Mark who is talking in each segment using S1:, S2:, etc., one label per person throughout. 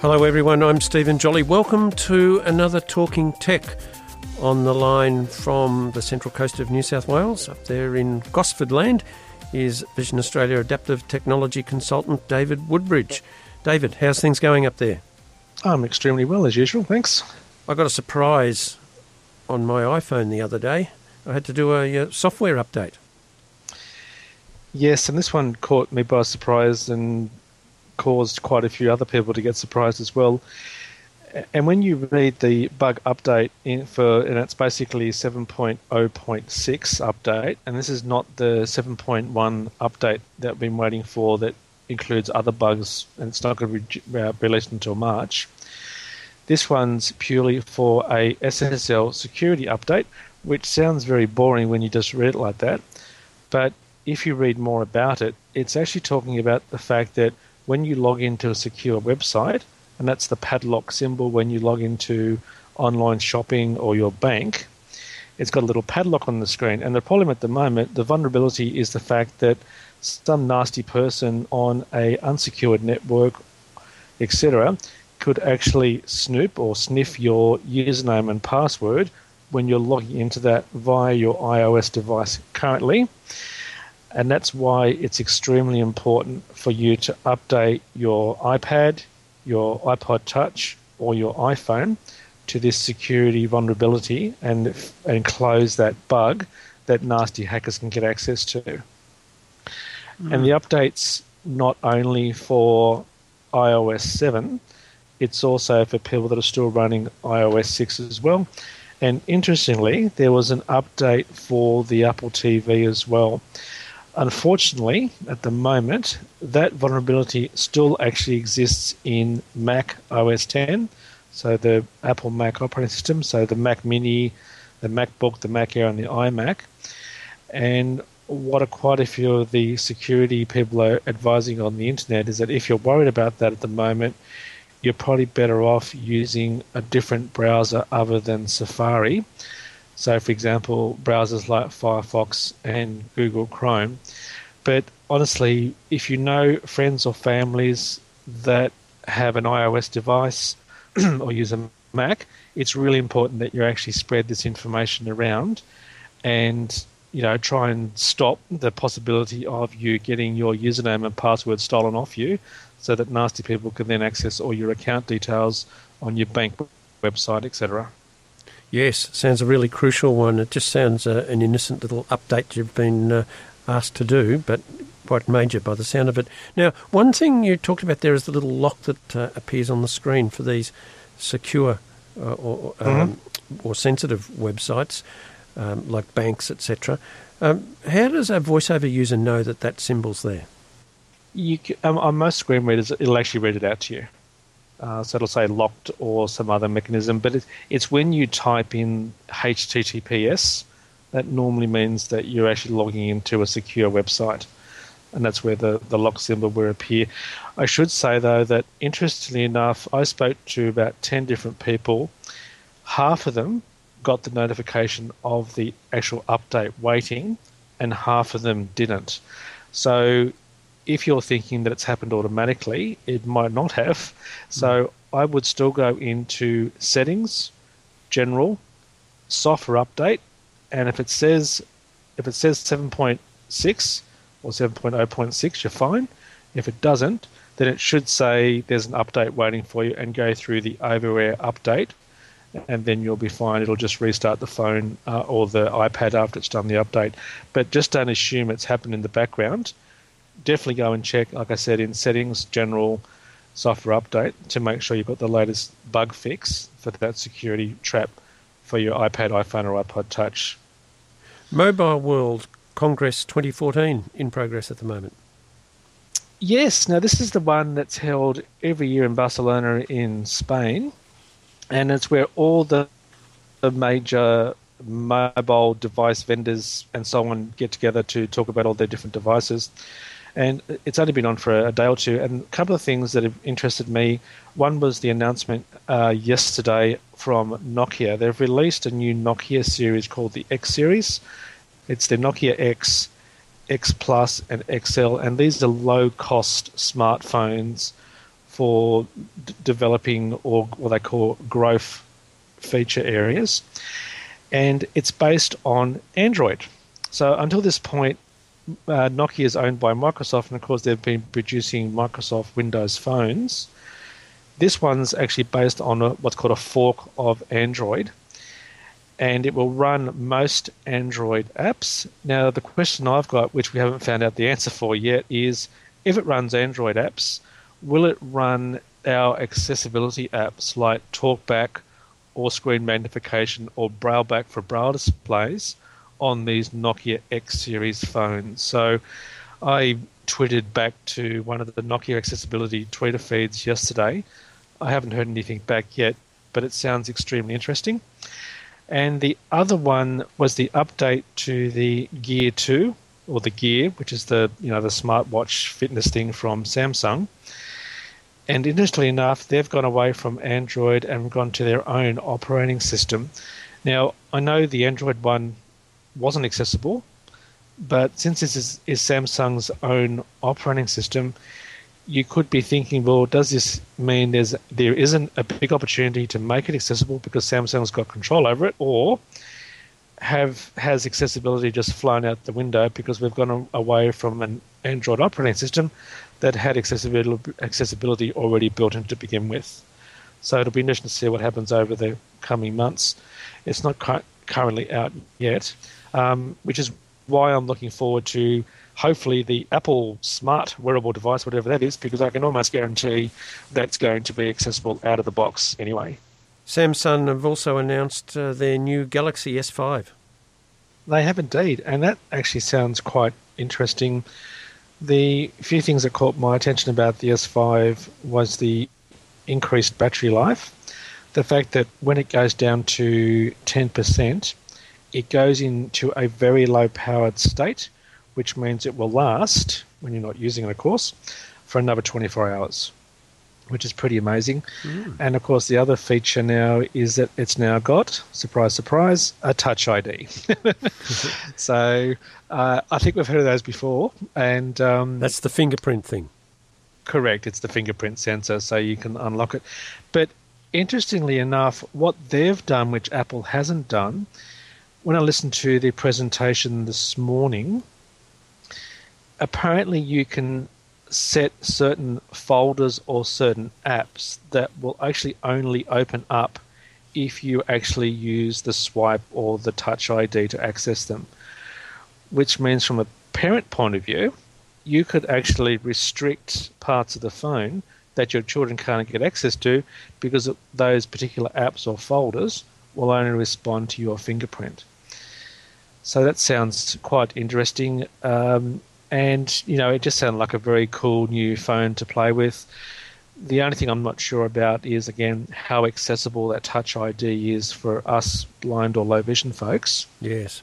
S1: Hello everyone, I'm Stephen Jolly. Welcome to another Talking Tech. On the line from the central coast of New South Wales, up there in Gosford Land, is Vision Australia Adaptive Technology Consultant David Woodbridge. David, how's things going up there?
S2: I'm extremely well, as usual, thanks.
S1: I got a surprise on my iPhone the other day. I had to do a software update.
S2: Yes, and this one caught me by surprise and caused quite a few other people to get surprised as well. And when you read the bug update and it's basically 7.0.6 update, and this is not the 7.1 update that we've been waiting for that includes other bugs, and it's not going to be released until March. This one's purely for a SSL security update, which sounds very boring when you just read it like that. But if you read more about it, it's actually talking about the fact that when you log into a secure website, and that's the padlock symbol when you log into online shopping or your bank, it's got a little padlock on the screen. And the problem at the moment, the vulnerability is the fact that some nasty person on a unsecured network, etc., could actually snoop or sniff your username and password when you're logging into that via your iOS device currently. And that's why it's extremely important for you to update your iPad, your iPod Touch, or your iPhone to this security vulnerability and close that bug that nasty hackers can get access to. And the update's not only for iOS 7, it's also for people that are still running iOS 6 as well. And interestingly, there was an update for the Apple TV as well. Unfortunately, at the moment, that vulnerability still actually exists in Mac OS X, so the Apple Mac operating system, so the Mac Mini, the MacBook, the Mac Air, and the iMac. And what quite a few of the security people are advising on the internet is that if you're worried about that at the moment, you're probably better off using a different browser other than Safari. So, for example, browsers like Firefox and Google Chrome. But honestly, if you know friends or families that have an iOS device or use a Mac, it's really important that you actually spread this information around and, try and stop the possibility of you getting your username and password stolen off you so that nasty people can then access all your account details on your bank website, etc.
S1: Yes, sounds a really crucial one. It just sounds an innocent little update you've been asked to do, but quite major by the sound of it. Now, one thing you talked about there is the little lock that appears on the screen for these secure or sensitive websites like banks, etc. How does a VoiceOver user know that symbol's there?
S2: On most screen readers, it'll actually read it out to you. So it'll say locked or some other mechanism, but it's when you type in HTTPS, that normally means that you're actually logging into a secure website, and that's where the lock symbol will appear. I should say, though, that interestingly enough, I spoke to about 10 different people. Half of them got the notification of the actual update waiting, and half of them didn't. So if you're thinking that it's happened automatically, it might not have. So I would still go into Settings, General, Software Update, and if it says 7.6 or 7.0.6, you're fine. If it doesn't, then it should say there's an update waiting for you, and go through the over-air update, and then you'll be fine. It'll just restart the phone or the iPad after it's done the update. But just don't assume it's happened in the background. Definitely go and check, like I said, in Settings, General, Software Update to make sure you've got the latest bug fix for that security trap for your iPad, iPhone, or iPod Touch.
S1: Mobile World Congress 2014 in progress at the moment.
S2: Yes, now this is the one that's held every year in Barcelona in Spain, and it's where all the major mobile device vendors and so on get together to talk about all their different devices. And it's only been on for a day or two. And a couple of things that have interested me. One was the announcement yesterday from Nokia. They've released a new Nokia series called the X series. It's the Nokia X, X Plus, and XL. And these are low-cost smartphones for developing or what they call growth feature areas. And it's based on Android. So until this point, Nokia is owned by Microsoft, and of course they've been producing Microsoft Windows phones. This one's actually based on what's called a fork of Android, and it will run most Android apps. Now, the question I've got, which we haven't found out the answer for yet, is if it runs Android apps, will it run our accessibility apps like TalkBack or screen magnification or BrailleBack for braille displays on these Nokia X series phones? So I tweeted back to one of the Nokia accessibility Twitter feeds yesterday. I haven't heard anything back yet, but it sounds extremely interesting. And the other one was the update to the Gear 2, or the Gear, which is the smartwatch fitness thing from Samsung. And interestingly enough, they've gone away from Android and gone to their own operating system. Now, I know the Android one wasn't accessible, but since this is Samsung's own operating system, you could be thinking, well, does this mean there isn't a big opportunity to make it accessible because Samsung's got control over it, or has accessibility just flown out the window because we've gone away from an Android operating system that had accessibility already built in to begin with? So it'll be interesting to see what happens over the coming months. It's not currently out yet, which is why I'm looking forward to hopefully the Apple smart wearable device, whatever that is, because I can almost guarantee that's going to be accessible out of the box anyway.
S1: Samsung have also announced their new Galaxy S5.
S2: They have indeed, and that actually sounds quite interesting. The few things that caught my attention about the S5 was the increased battery life. The fact that when it goes down to 10%, it goes into a very low-powered state, which means it will last, when you're not using it, of course, for another 24 hours, which is pretty amazing. And, of course, the other feature now is that it's now got, surprise, surprise, a Touch ID. So I think we've heard of those before. And
S1: that's the fingerprint thing.
S2: Correct. It's the fingerprint sensor, so you can unlock it. But interestingly enough, what they've done, which Apple hasn't done, when I listened to the presentation this morning, apparently you can set certain folders or certain apps that will actually only open up if you actually use the swipe or the Touch ID to access them, which means from a parent point of view, you could actually restrict parts of the phone that your children can't get access to because those particular apps or folders will only respond to your fingerprint. So that sounds quite interesting. And, it just sounded like a very cool new phone to play with. The only thing I'm not sure about is, again, how accessible that Touch ID is for us blind or low vision folks.
S1: Yes.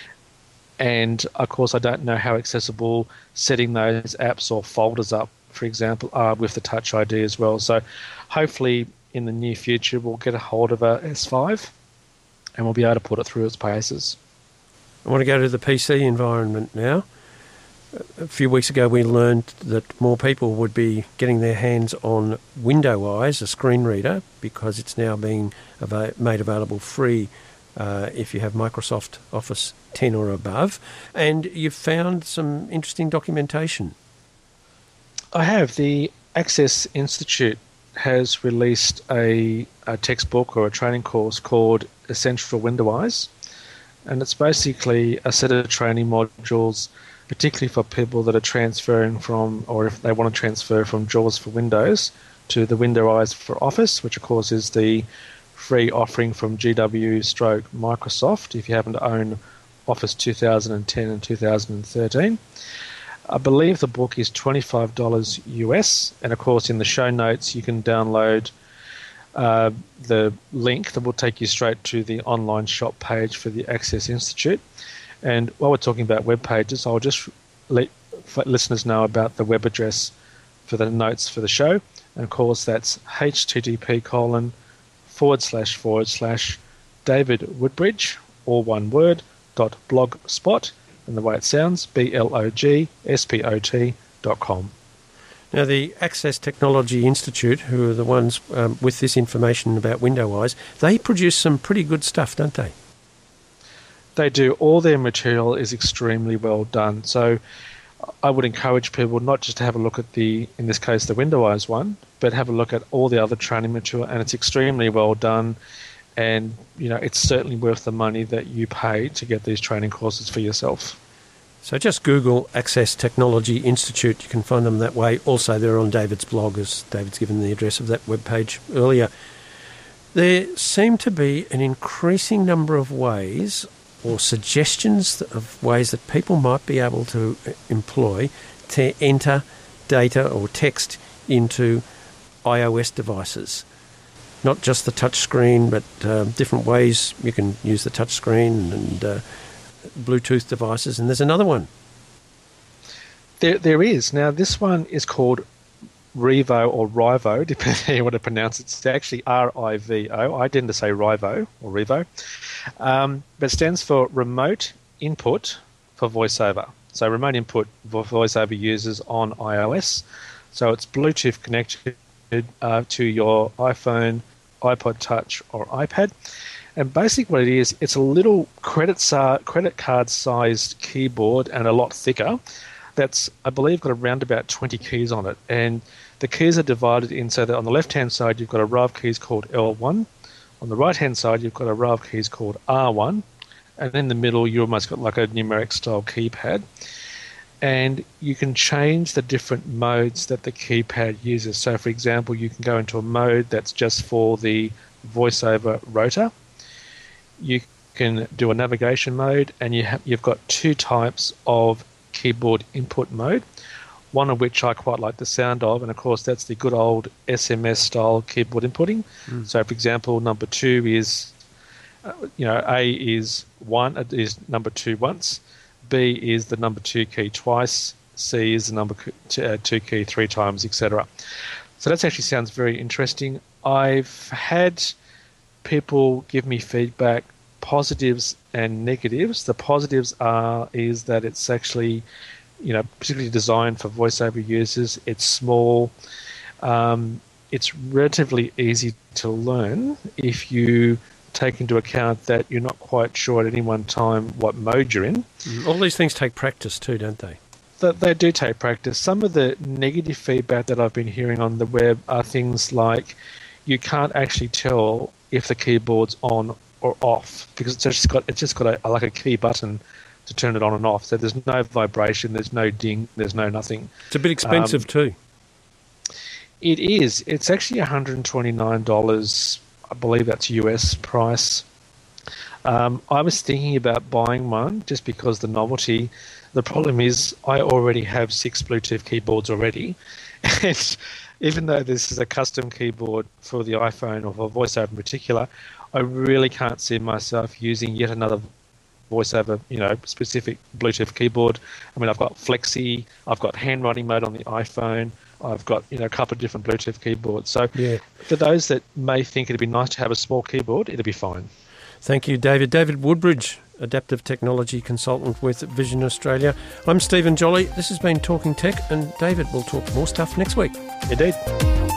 S2: And, of course, I don't know how accessible setting those apps or folders up, for example, are with the Touch ID as well. So hopefully in the near future we'll get a hold of a S5 and we'll be able to put it through its paces.
S1: I want to go to the PC environment now. A few weeks ago we learned that more people would be getting their hands on WindowEyes, a screen reader, because it's now being made available free if you have Microsoft Office 10 or above. And you've found some interesting documentation.
S2: I have. The Access Institute has released a textbook or a training course called Essential WindowEyes, and it's basically a set of training modules, particularly for people that are transferring from, or if they want to transfer from JAWS for Windows to the WindowEyes for Office, which of course is the free offering from GW/Microsoft if you happen to own Office 2010 and 2013. I believe the book is $25 US, and of course in the show notes you can download the link that will take you straight to the online shop page for the Access Institute. And while we're talking about web pages, I'll just let listeners know about the web address for the notes for the show. And of course, that's http:// Woodbridge, all one word, .blogspot, and the way it sounds, blogspot.com.
S1: Now, the Access Technology Institute, who are the ones with this information about WindowWise, they produce some pretty good stuff, don't they?
S2: They do. All their material is extremely well done. So I would encourage people not just to have a look at in this case, the WindowWise one, but have a look at all the other training material, and it's extremely well done. And, it's certainly worth the money that you pay to get these training courses for yourself.
S1: So just Google Access Technology Institute. You can find them that way. Also, they're on David's blog, as David's given the address of that webpage earlier. There seem to be an increasing number of ways or suggestions of ways that people might be able to employ to enter data or text into iOS devices. Not just the touch screen, but different ways you can use the touch screen and Bluetooth devices. And there's another one.
S2: There is. Now, this one is called Rivo or Rivo, depending on how you want to pronounce it. It's actually R-I-V-O. I tend to say Rivo or Rivo. But it stands for Remote Input for VoiceOver. So remote input for VoiceOver users on iOS. So it's Bluetooth connected to your iPhone, iPod Touch or iPad. And basically what it is, it's a little credit card-sized keyboard and a lot thicker. That's, I believe, got around about 20 keys on it. And the keys are divided in so that on the left-hand side, you've got a row of keys called L1. On the right-hand side, you've got a row of keys called R1. And in the middle, you almost got like a numeric-style keypad. And you can change the different modes that the keypad uses. So, for example, you can go into a mode that's just for the VoiceOver rotor. You can do a navigation mode, and you've got two types of keyboard input mode, one of which I quite like the sound of, and of course that's the good old SMS-style keyboard inputting. So, for example, number 2 is, A is 1, is number 2 once. B is the number 2 key twice, C is the number 2 key 3 times, etc. So that actually sounds very interesting. I've had people give me feedback, positives and negatives. The positives is that it's actually, particularly designed for VoiceOver users. It's small. It's relatively easy to learn if you take into account that you're not quite sure at any one time what mode you're in.
S1: All these things take practice too, don't they?
S2: They do take practice. Some of the negative feedback that I've been hearing on the web are things like you can't actually tell if the keyboard's on or off because it's just got a key button to turn it on and off. So there's no vibration, there's no ding, there's no nothing.
S1: It's a bit expensive too.
S2: It is. It's actually $129. I believe that's US price. I was thinking about buying one just because the novelty. The problem is I already have 6 Bluetooth keyboards already. And even though this is a custom keyboard for the iPhone or for VoiceOver in particular, I really can't see myself using yet another VoiceOver, specific Bluetooth keyboard. I mean, I've got Flexi, I've got handwriting mode on the iPhone, I've got a couple of different Bluetooth keyboards. So for those that may think it'd be nice to have a small keyboard, it'll be fine.
S1: Thank you, David. David Woodbridge, Adaptive Technology Consultant with Vision Australia. I'm Stephen Jolly. This has been Talking Tech, and David will talk more stuff next week.
S2: Indeed.